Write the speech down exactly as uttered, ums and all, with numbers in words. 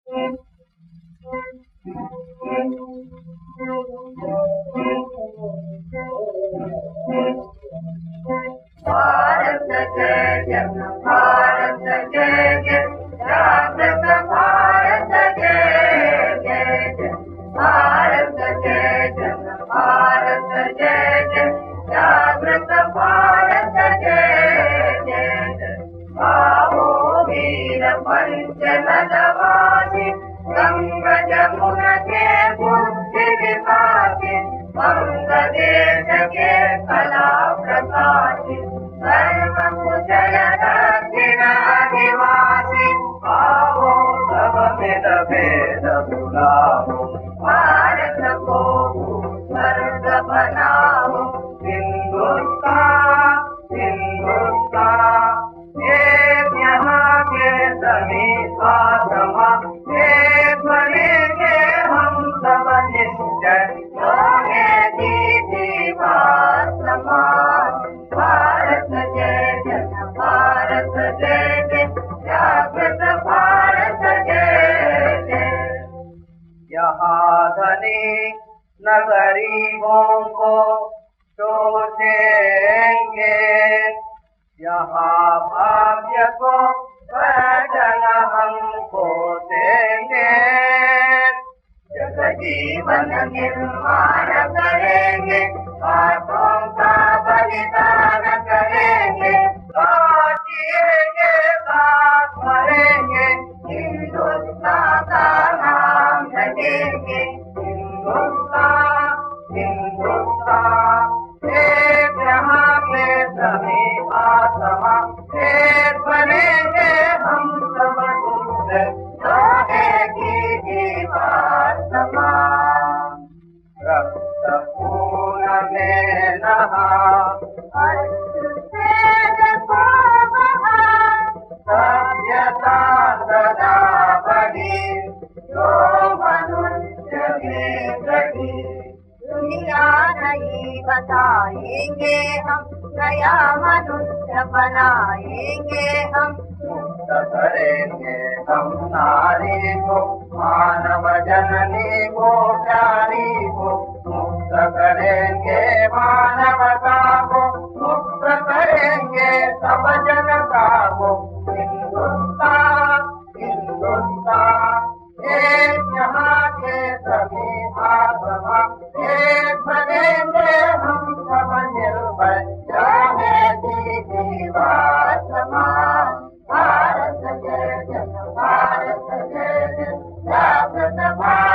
भारत जय जय भारत जय जय जागृत भारत जय जय जय भारत जय जय भारत जय जय जागृत भारत जय जय जय आओ वीर पंच नदवासी गंग जमुना के बुद्धि विकासी बंग देश के कला प्रकाशी धर्म कुशल दक्षिण आदिवासी आओ सब मिल भेद भुलाओ भारत को स्वर्ग बनाओ हिंदुस्तान हिंदुस्तान एक यहाँ के सभी आत्मा एक बनेंगे हम सब निश्चय भारत जय जय भारत जय जय जागृत भारत जय जय यहाँ धनी न गरीबों को शोषेंगे यहाँ भाग्य को पैदल हमको देंगे जग जीवन निर्माण करेंगे बातों का बलिदान करेंगे जिएंगे साथ मरेंगे हिंदुस्तान का नाम रखेंगे हिंदुस्तान हिंदुस्तान एक यहाँ पे सभी आत्मा एक बनेंगे हम सब दूसरे की दीवार समान रक्त खून में नहा सभ्यता सदा बढ़ी जो मनुष्य की गढ़ी दुनिया नहीं बताएंगे हम नया मनुष्य बनाएंगे हम मुक्त करेंगे हम नारी को मानव जननी को प्यारी को मुक्त करेंगे मानवता को मुक्त करेंगे सब जनता को हिंदुस्तान हिंदुस्तान एक यहाँ के सभी आत्मा एक बनेंगे हम सब निर्भय जाने की दीवार समान भारत जय जय भारत जय जय जागृत भारत